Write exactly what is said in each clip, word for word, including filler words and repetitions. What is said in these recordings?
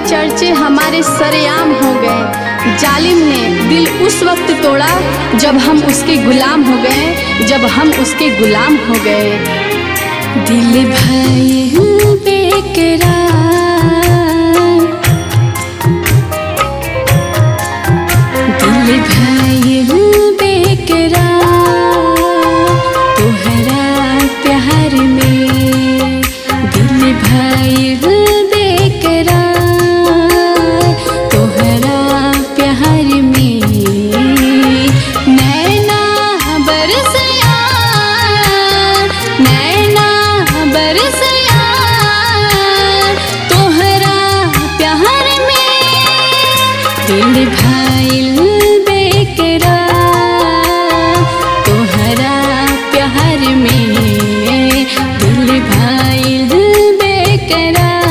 चर्चे हमारे सरेआम हो गए। जालिम ने दिल उस वक्त तोड़ा जब हम उसके गुलाम हो गए, जब हम उसके गुलाम हो गए। दिल भाई बेकरार, दिल भाई बेकरार, तोहरा प्यार में दिल भाई बेकरार, तोहरा प्यार में नैना बरसया, नैना बरसया, तोहरा प्यार में दिल भाई बेकरार, तोहरा प्यार में दिल भाई बेकरार,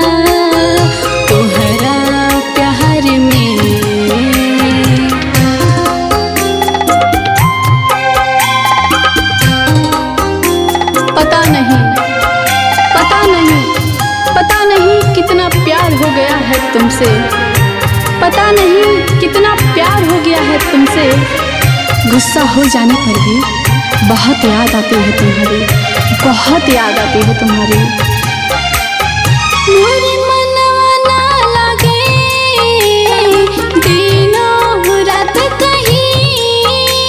तोहरा प्यार में। पता नहीं, पता नहीं, पता नहीं कितना प्यार हो गया है तुमसे, पता नहीं कितना प्यार हो गया है तुमसे। गुस्सा हो जाने पर भी बहुत याद आती है तुम्हारी, बहुत याद आती है तुम्हारी। मोरे मनवा ना लागे दिनों रात कहीं,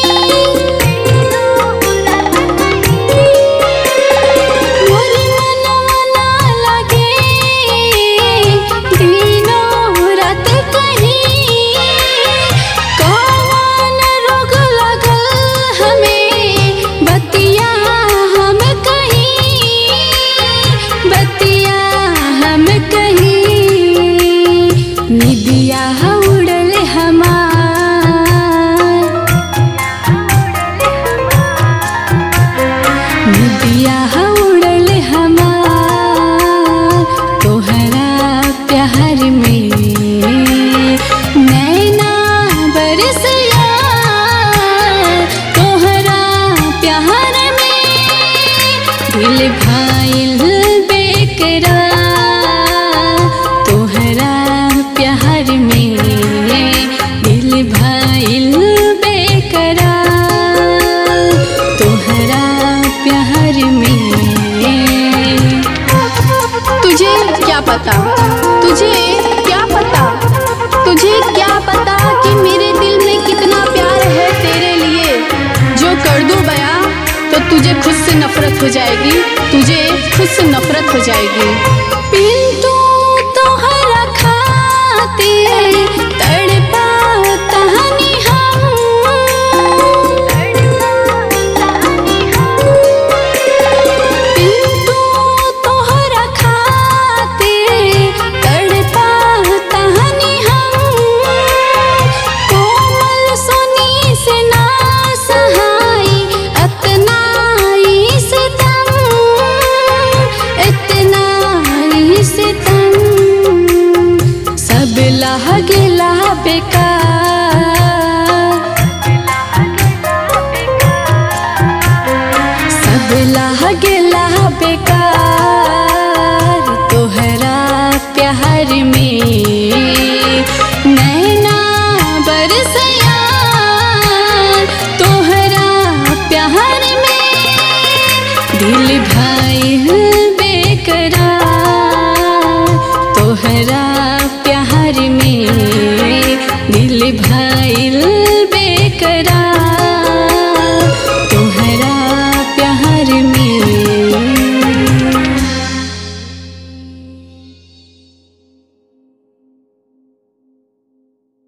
मोरे मनवा ना लागे दिनों रात कहीं। कौन रोग लगल हमें बतिया हम कहीं, बतिया हम कहीं। निदिया उड़ल हमार, निदिया उड़ल हमार, तोहरा प्यार में नैना बरसया, तोहरा प्यार में दिल भाइल बेकरार, तोहरा प्यार में दिल भाइल बेकरार, तोहरा प्यार में। तुझे क्या पता, तुझे क्या पता, तुझे क्या पता कि मेरे दिल में कितना प्यार है तेरे लिए। जो कर दूं बयां तो तुझे खुद से नफरत हो जाएगी, तुझे खुद से नफरत हो जाएगी। पिंटू तोहरा खातिर तड़पा तहनी हम, पिंटू तोहरा खातिर तड़पा तहनी हम। कोमल सोनी से ना सहाई अतना ही सितम, इतना ही सितम। सब लह गेला बेकार, सब लह गेला बेकार, तोहरा प्यार में नैना बरसया, तोहरा प्यार में दिल भाई